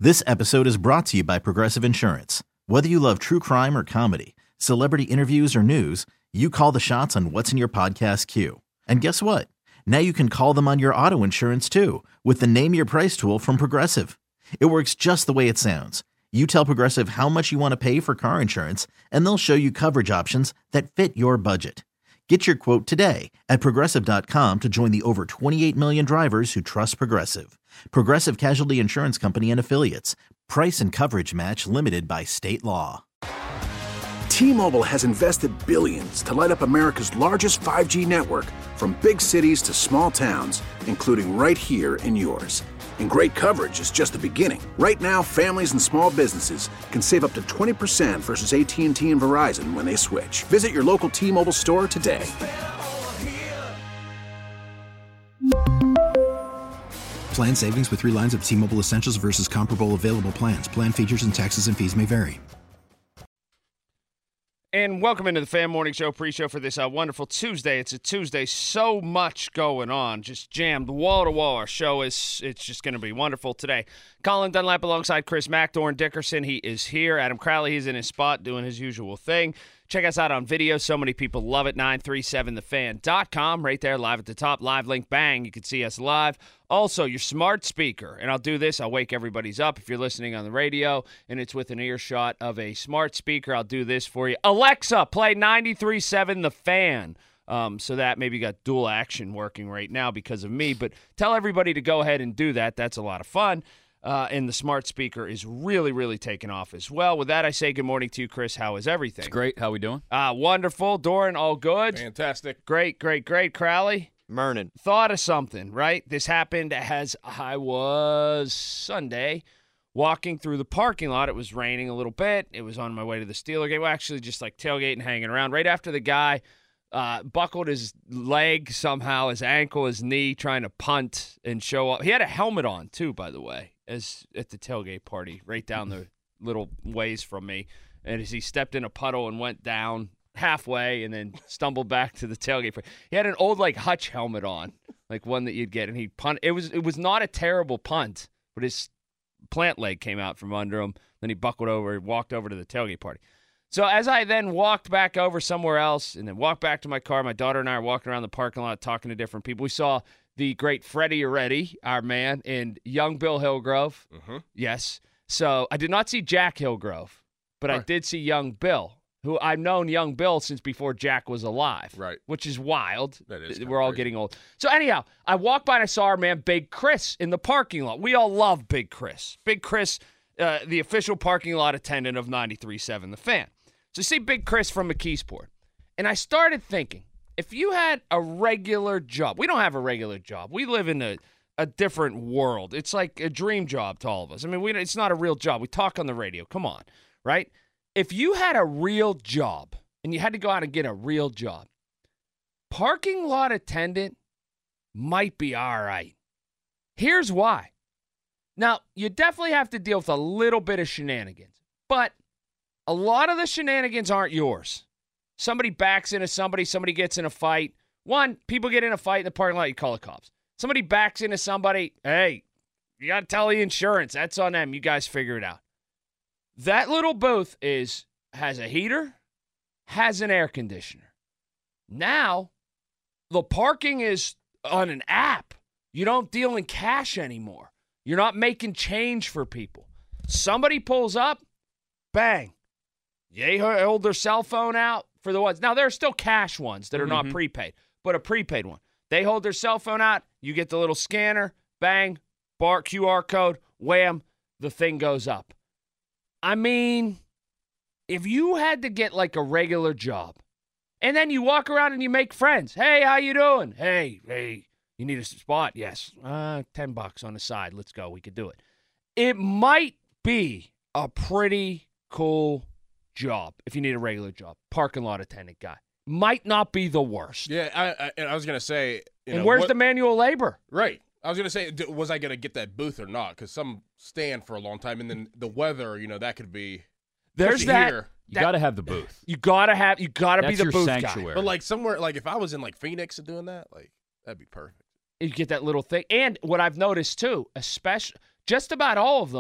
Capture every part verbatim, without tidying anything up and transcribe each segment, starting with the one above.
This episode is brought to you by Progressive Insurance. Whether you love true crime or comedy, celebrity interviews or news, you call the shots on what's in your podcast queue. And guess what? Now you can call them on your auto insurance too with the Name Your Price tool from Progressive. It works just the way it sounds. You tell Progressive how much you want to pay for car insurance, and they'll show you coverage options that fit your budget. Get your quote today at Progressive dot com to join the over twenty-eight million drivers who trust Progressive. Progressive Casualty Insurance Company and Affiliates. Price and coverage match limited by state law. T-Mobile has invested billions to light up America's largest five G network, from big cities to small towns, including right here in yours. And great coverage is just the beginning. Right now, families and small businesses can save up to twenty percent versus A T and T and Verizon when they switch. Visit your local T-Mobile store today. Plan savings with three lines of T-Mobile Essentials versus comparable available plans. Plan features and taxes and fees may vary. And welcome into the Fan Morning Show pre-show for this uh, wonderful Tuesday. It's a Tuesday, so much going on, just jammed wall to wall. Our show is it's just going to be wonderful today. Colin Dunlap alongside Chris Mack, Doran Dickerson. He is here. Adam Crowley, he's in his spot doing his usual thing. Check us out on video. So many people love it. nine three seven the fan dot com. Right there, live at the top. Live link, bang. You can see us live. Also, your smart speaker. And I'll do this. I'll wake everybody's up if you're listening on the radio and it's with an earshot of a smart speaker. I'll do this for you. Alexa, play ninety-three point seven The Fan. Um, so that maybe got dual action working right now because of me. But tell everybody to go ahead and do that. That's a lot of fun. Uh, and the smart speaker is really, really taking off as well. With that, I say good morning to you, Chris. How is everything? It's great. How we doing? Uh, wonderful. Doran, all good? Fantastic. Great, great, great. Crowley? Mernon. Thought of something, right? This happened as I was Sunday walking through the parking lot. It was raining a little bit. It was on my way to the Steeler game. Well, actually, just like tailgating, hanging around. Right after the guy uh, buckled his leg somehow, his ankle, his knee, trying to punt and show up. He had a helmet on, too, by the way, as at the tailgate party, right down the little ways from me. And as he stepped in a puddle and went down halfway and then stumbled back to the tailgate. He had an old, like, Hutch helmet on, like one that you'd get, and he punt. It was, it was not a terrible punt, but his plant leg came out from under him. Then he buckled over and walked over to the tailgate party. So as I then walked back over somewhere else and then walked back to my car, my daughter and I are walking around the parking lot talking to different people. We saw the great Freddie Uretti, our man, and young Bill Hillgrove. Mm-hmm. Yes. So I did not see Jack Hillgrove, but right. I did see young Bill, who I've known young Bill since before Jack was alive. Right. Which is wild. That is. We're all crazy. getting old. So anyhow, I walked by and I saw our man Big Chris in the parking lot. We all love Big Chris. Big Chris, uh, the official parking lot attendant of ninety-three point seven The Fan. So see Big Chris from McKeesport. And I started thinking, if you had a regular job, we don't have a regular job. We live in a, a different world. It's like a dream job to all of us. I mean, we, it's not a real job. We talk on the radio. Come on, right? If you had a real job and you had to go out and get a real job, parking lot attendant might be all right. Here's why. Now, you definitely have to deal with a little bit of shenanigans, but a lot of the shenanigans aren't yours. Somebody backs into somebody, somebody gets in a fight. One, people get in a fight in the parking lot, you call the cops. Somebody backs into somebody, hey, you got to tell the insurance. That's on them. You guys figure it out. That little booth is has a heater, has an air conditioner. Now, the parking is on an app. You don't deal in cash anymore. You're not making change for people. Somebody pulls up, bang. They hold their cell phone out for the ones. Now, there are still cash ones that are mm-hmm. not prepaid, but a prepaid one. They hold their cell phone out. You get the little scanner, bang, bar Q R code, wham, the thing goes up. I mean, if you had to get like a regular job, and then you walk around and you make friends. Hey, how you doing? Hey, hey, you need a spot? Yes. Uh, ten bucks on the side. Let's go. We could do it. It might be a pretty cool job if you need a regular job. Parking lot attendant guy. Might not be the worst. Yeah, I, I, and I was going to say. You and know, where's what, the manual labor? Right. I was going to say, was I going to get that booth or not? Because some stand for a long time, and then the weather, you know, that could be. There's that. Here. You got to have the booth. You got to have. You got to be the your booth sanctuary. guy. But like somewhere, like if I was in like Phoenix and doing that, like that'd be perfect. You get that little thing. And what I've noticed too, especially just about all of them,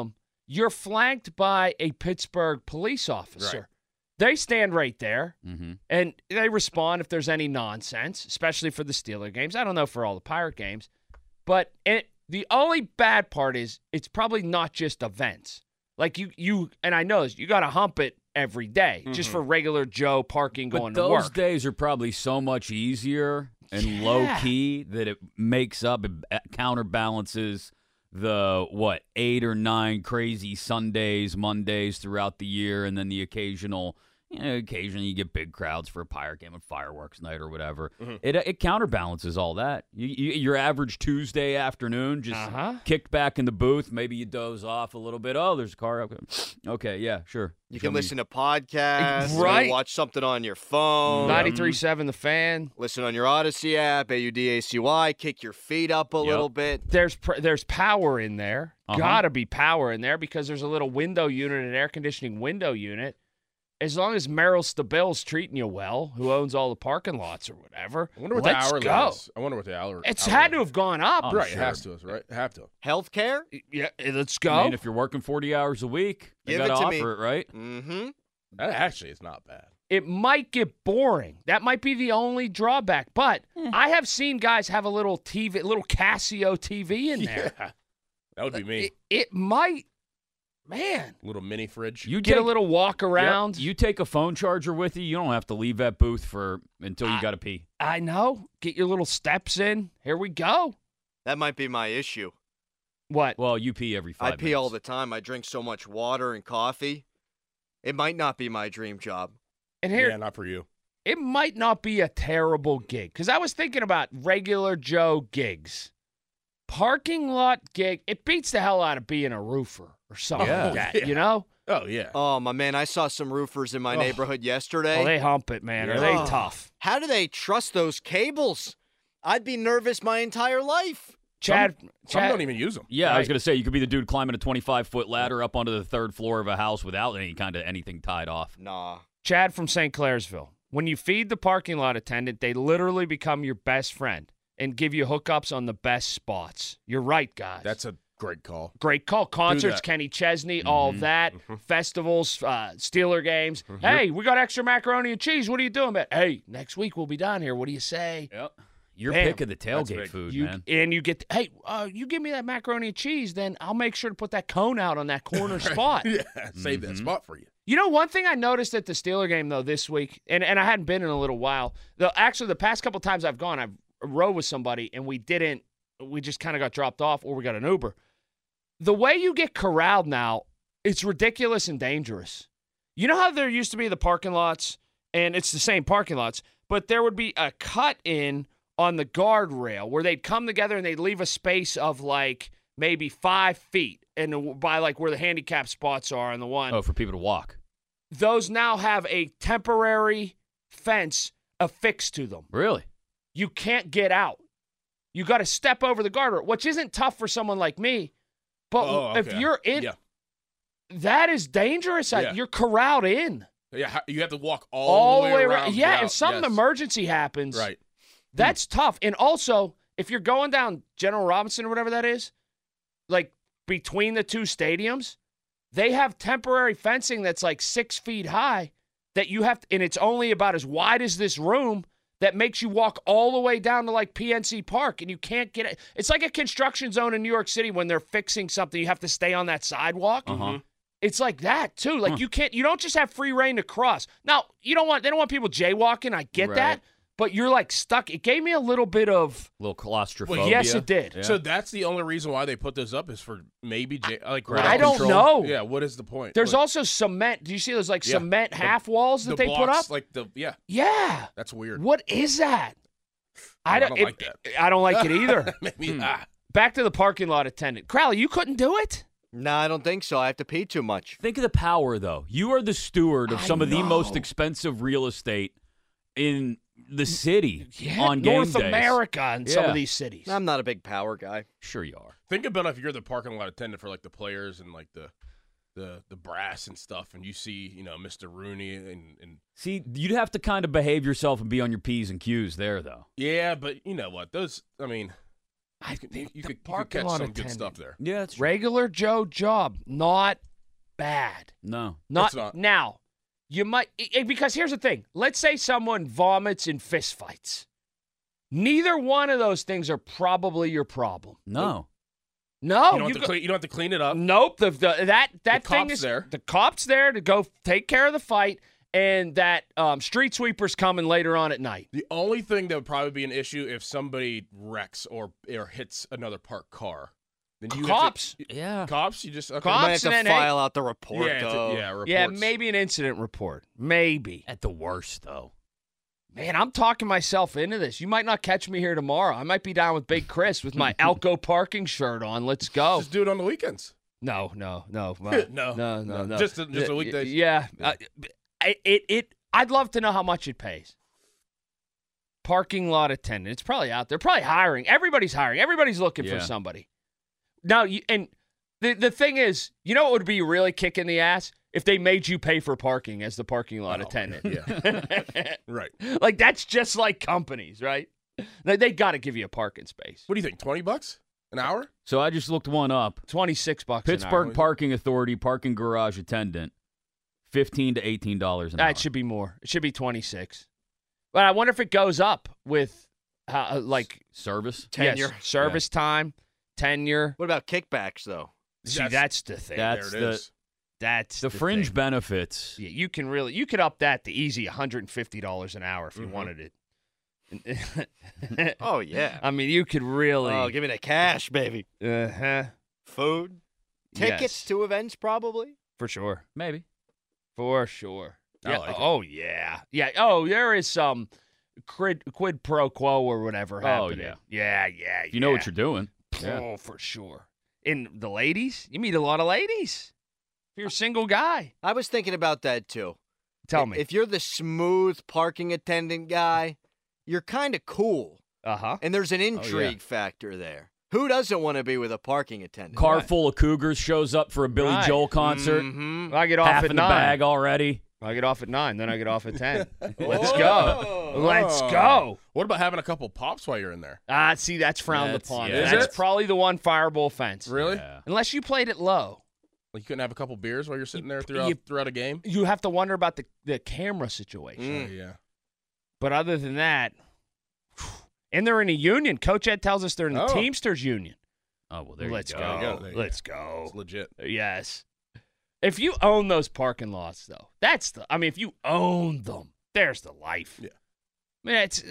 you're flanked by a Pittsburgh police officer. Right. They stand right there, Mm-hmm. and they respond if there's any nonsense, especially for the Steeler games. I don't know for all the Pirate games. But it, the only bad part is it's probably not just events. Like, you, you and I know this, you got to hump it every day, mm-hmm. just for regular Joe parking going but to work. Those days are probably so much easier and Yeah. low-key that it makes up, it counterbalances the, what, eight or nine crazy Sundays, Mondays throughout the year, and then the occasional, you know, occasionally you get big crowds for a Pirate game and fireworks night or whatever. Mm-hmm. It it counterbalances all that. You, you, your average Tuesday afternoon, just Uh-huh. kicked back in the booth, maybe you doze off a little bit. Oh, there's a car. Okay, okay yeah, sure. You Show can me- listen to podcasts, Right. you know, watch something on your phone, ninety-three point seven The Fan. listen on your Odyssey app, A U D A C Y, kick your feet up a Yep. little bit. There's pr- there's power in there. Uh-huh. Gotta be power in there because there's a little window unit, an air conditioning window unit. As long as Merrill Stabill's treating you well, who owns all the parking lots or whatever, I wonder what let's the hour go. is. I wonder what the hour. It's hour had to is. have gone up. I'm right. sure. It has to. Right. It have to. Healthcare? Yeah, let's go. I mean, if you're working forty hours a week, they Give got it to to offer me. it, right? Mm-hmm. That actually is not bad. it might get boring. That might be the only drawback. But I have seen guys have a little T V, little Casio T V in there. Yeah. That would be me. It, it might, man. Little mini fridge. You Get take, a little walk around. Yep, you take a phone charger with you. You don't have to leave that booth for until you I- got to pee. I know. Get your little steps in. Here we go. That might be my issue. What? Well, you pee every I five pee all the minutes. time. I drink so much water and coffee. It might not be my dream job. And here, Yeah, not for you. it might not be a terrible gig because I was thinking about regular Joe gigs. Parking lot gig, it beats the hell out of being a roofer or something Yeah. like that, Yeah. you know? Oh yeah. Oh, my man, I saw some roofers in my Oh. neighborhood yesterday. Oh, they hump it, man. Are Yeah. they Oh. tough? How do they trust those cables? I'd be nervous my entire life. Chad, Some Chad don't even use them. Yeah, I was Right. going to say, you could be the dude climbing a twenty-five foot ladder up onto the third floor of a house without any kind of anything tied off. Nah. Chad from Saint Clairsville. When you feed the parking lot attendant, they literally become your best friend and give you hookups on the best spots. You're right, guys. That's a great call. Great call. Concerts, that. Kenny Chesney, all of that. Mhm. Festivals, uh, Steeler games. Mm-hmm. Hey, we got extra macaroni and cheese. What are you doing, man? Hey, next week we'll be down here. What do you say? Yep. Your Bam. pick of the That's tailgate big. food, You, man. and you get, hey, uh, you give me that macaroni and cheese, then I'll make sure to put that cone out on that corner spot. Yeah, save Mm-hmm. that spot for you. You know, one thing I noticed at the Steeler game, though, this week, and, and I hadn't been in a little while, though, actually, the past couple times I've gone, I've rode with somebody, and we didn't, we just kind of got dropped off, or we got an Uber. The way you get corralled now, it's ridiculous and dangerous. You know how there used to be the parking lots, and it's the same parking lots, but there would be a cut in on the guardrail where they'd come together and they'd leave a space of like maybe five feet and by like where the handicap spots are on the one. Oh, for people to walk. Those now have a temporary fence affixed to them. Really? You can't get out. You got to step over the guardrail, which isn't tough for someone like me. But Oh, if okay. you're in, Yeah. that is dangerous. Yeah. You're corralled in Yeah, ha- you have to walk all, all the way around. Yeah, Yeah, if some yes. emergency happens, Right. that's tough. And also, if you're going down General Robinson or whatever that is, like between the two stadiums, they have temporary fencing that's like six feet high that you have, to, and it's only about as wide as this room that makes you walk all the way down to like P N C Park, and you can't get it. It's like a construction zone in New York City when they're fixing something. You have to stay on that sidewalk. Uh-huh. It's like that too. Like Huh. you can't, you don't just have free reign to cross. Now you don't want, they don't want people jaywalking. I get Right. that, but you're like stuck. It gave me a little bit of, A little claustrophobia. yes, it did. Yeah. So that's the only reason why they put this up is for maybe j- like I crowd don't control? know. Yeah, what is the point? There's What- also cement. Do you see those like Yeah. cement The- half walls that the they put blocks, up? Like the yeah, Yeah. that's weird. What is that? I don't, don't it- like that. I don't like it either. Maybe Hmm. ah. Back to the parking lot attendant. Crowley, you couldn't do it? No, I don't think so. I have to pee too much. Think of the power, though. You are the steward of I some of the most know. expensive real estate in the city Yeah, on game North days. America and some Yeah. of these cities. I'm not a big power guy. Sure you are. Think about if you're the parking lot attendant for like the players and like the the the brass and stuff, and you see you know Mister Rooney and and See, you'd have to kind of behave yourself and be on your P's and Q's there, though. yeah, but you know what? Those I mean, I You could, think you the could, you could parking catch lot some good attendant, stuff there. Yeah, that's true. regular Joe job, not bad. No. Not, It's not. now. You might eh, because here's the thing. Let's say someone vomits in fistfights. Neither one of those things are probably your problem. No. No, you, don't have you to go- clean, you don't have to clean it up. Nope. The, the that that The thing cop's is there. The cop's there to go take care of the fight, and that um, street sweeper's coming later on at night. The only thing that would probably be an issue if somebody wrecks or or hits another parked car. Then you Cops. Have to, Yeah. cops. You just okay. Cops. You might have to and then, hey- file out the report, Yeah, it's a- though. yeah. Reports. Yeah, maybe an incident report. Maybe. At the worst, though. Man, I'm talking myself into this. You might not catch me here tomorrow. I might be down with Big Chris with my Alco parking shirt on. Let's go. Just do it on the weekends. No, no, no, No, no, no, no, no. Just a- just a Y- weekday. Yeah, Uh, I- it it. I'd love to know how much it pays. Parking lot attendant. It's probably out there. Probably hiring. Everybody's hiring. Everybody's looking Yeah. for somebody. Now, you, and the the thing is, you know what would be really kicking the ass if they made you pay for parking as the parking lot Oh, attendant. yeah. Right. Like that's just like companies, right? They, they got to give you a parking space. What do you think? Twenty bucks an hour? So I just looked one up. Twenty-six bucks. an Pittsburgh hour. Parking Authority parking garage attendant, fifteen to eighteen dollars an Ah, hour. it should be more. It should be twenty-six. But I wonder if it goes up with uh, like Service. yes, Tenure. service time, tenure. What about kickbacks, though? See, That's- that's the thing. That's there it the- is. That's The fringe thing. benefits. Yeah, you can really you could up that to easy one hundred fifty dollars an hour if you Mhm. wanted it. Oh, yeah. I mean, you could really. Oh, give me the cash, baby. uh huh. Food. Tickets Yes, to events, probably. for sure. Maybe. For sure. I Yeah. like it. Oh yeah. Yeah. Oh, there is some quid, quid pro quo or whatever Oh, happening. yeah. Yeah. Yeah. If you know what you're doing. Yeah. Oh, for sure. And the ladies, you meet a lot of ladies. If you're a single guy, I was thinking about that, too. tell I- me. If you're the smooth parking attendant guy, you're kind of cool. Uh huh. And there's an Oh, intrigue factor there. Who doesn't want to be with a parking attendant? Car Right. full of cougars shows up for a Billy Right. Joel concert. Mhm. I get off Half at in the nine. bag already. I get off at nine, then I get off at ten. Let's Oh. go. Let's go. What about having a couple pops while you're in there? Ah, see, that's frowned That's- upon. yeah. Is That's it? probably the one fireable offense. Really? Yeah. Unless you played it low. Like you couldn't have a couple beers while you're sitting there You- throughout you- throughout a game? You have to wonder about the, the camera situation. Oh, yeah. But other than that, and they're in a union. Coach Ed tells us they're in the Oh. Teamsters union. Oh, well, there Let's you go. go. There you go. There you Let's go. go. It's legit. Yes. If you own those parking lots, though, that's the. I mean, if you own them, there's the life. Yeah. I mean, it's.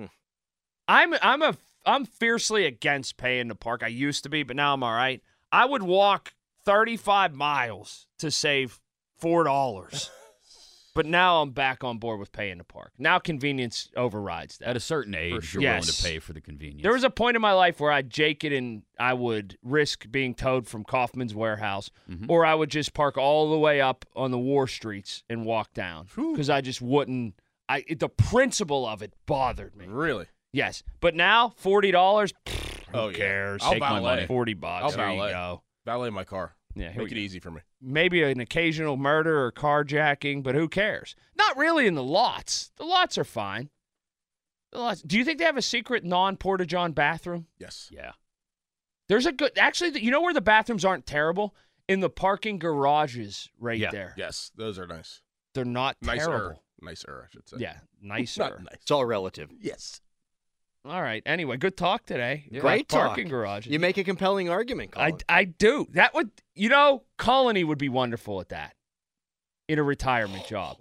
I'm I'm a I'm fiercely against paying to park. I used to be, but now I'm all right. I would walk thirty-five miles to save four dollars. But now I'm back on board with paying to park. Now convenience overrides that. At a certain age, sure. you're willing Yes. to pay for the convenience. There was a point in my life where I'd jake it and I would risk being towed from Kaufman's warehouse, Mhm. or I would just park all the way up on the war streets and walk down because I just wouldn't. I it, the principle of it bothered me. Really? Yes, but now forty dollars. Who Oh, yeah. cares? I'll Take my valet. money. Forty bucks. I'll there you valet. go. Valet my car. Yeah, here Make we it go. easy for me. Maybe an occasional murder or carjacking, but who cares? Not really in the lots. The lots are fine. The lots. Do you think they have a secret non-Porta-John bathroom? Yes. Yeah. There's a good. Actually, you know where the bathrooms aren't terrible? In the parking garages, right Yeah. there. Yes. Those are nice. They're not Nicer. terrible. Nicer, I should say. Yeah, nicer. Not nice. It's all relative. Yes. All right. Anyway, good talk today. Yeah. Great About talk. Parking garages. You make a compelling argument, I, Colin. I do. That would, you know, Colony would be wonderful at that in a retirement job.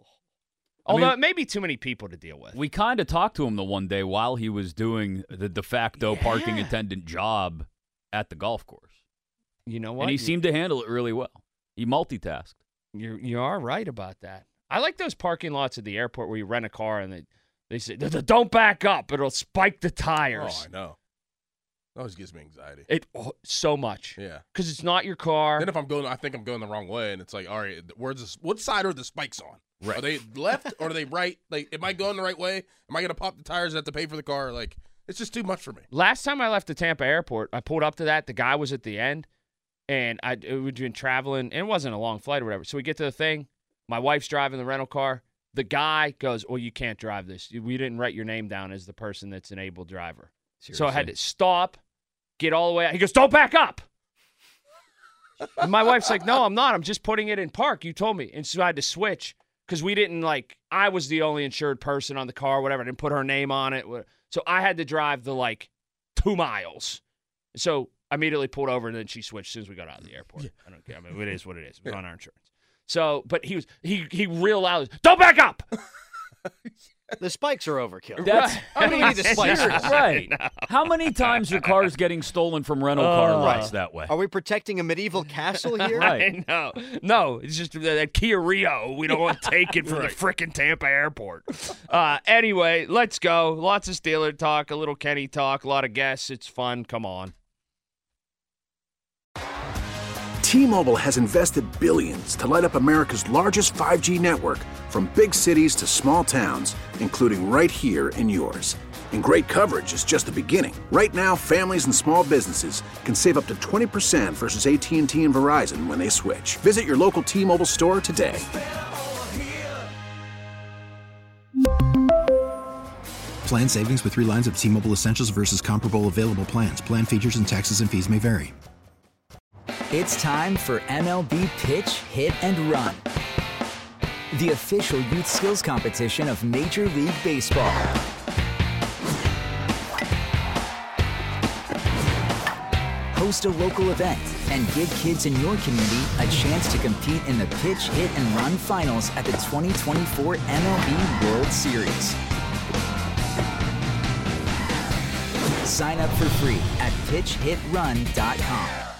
I Although mean- it may be too many people to deal with. We kind of talked to him the one day while he was doing the de facto parking Yeah. attendant job at the golf course. You know what? And he You- seemed to handle it really well. He multitasked. You're, you are right about that. I like those parking lots at the airport where you rent a car and they, they say, "D- d- don't back up. It'll spike the Oh, tires. I know. That always gives me anxiety. It oh, so much. Yeah. Because it's not your car. Then if I'm going, I think I'm going the wrong way, and it's like, all right, where's this? What side are the spikes on? Right. Are they left or are they right? Like, am I going the right way? Am I gonna pop the tires? I have to pay for the car? Like, it's just too much for me. Last time I left the Tampa airport, I pulled up to that. The guy was at the end, and I we'd been traveling, and it wasn't a long flight or whatever. So we get to the thing. My wife's driving the rental car. The guy goes, "Well, you can't drive this. We didn't write your name down as the person that's an able driver." So I had to stop, get all the way out. He goes, don't back up. And my wife's like, no, I'm not. I'm just putting it in park. You told me. And so I had to switch because we didn't, like, I was the only insured person on the car, whatever. I didn't put her name on it. So I had to drive the, like, two miles. So I immediately pulled over, and then she switched as soon as we got out of the airport. I don't care. I mean, it is what it is. It was on our insurance. So, but he was, he, he real loud, don't back up. The spikes are overkill. That's I don't need the spikes. right. How many times are cars getting stolen from rental car Uh, lots that way? Are we protecting a medieval castle here? Right. No, no, it's just that, that Kia Rio. We don't want to take it from the frickin' Tampa airport. Uh, anyway, let's go. Lots of Steeler talk, a little Kenny talk, a lot of guests. It's fun. Come on. T-Mobile has invested billions to light up America's largest five G network, from big cities to small towns, including right here in yours. And great coverage is just the beginning. Right now, families and small businesses can save up to twenty percent versus A T and T and Verizon when they switch. Visit your local T-Mobile store today. Plan savings with three lines of T-Mobile Essentials versus comparable available plans. Plan features and taxes and fees may vary. It's time for M L B Pitch, Hit, and Run, the official youth skills competition of Major League Baseball. Host a local event and give kids in your community a chance to compete in the Pitch, Hit, and Run finals at the twenty twenty-four M L B World Series. Sign up for free at pitch hit run dot com.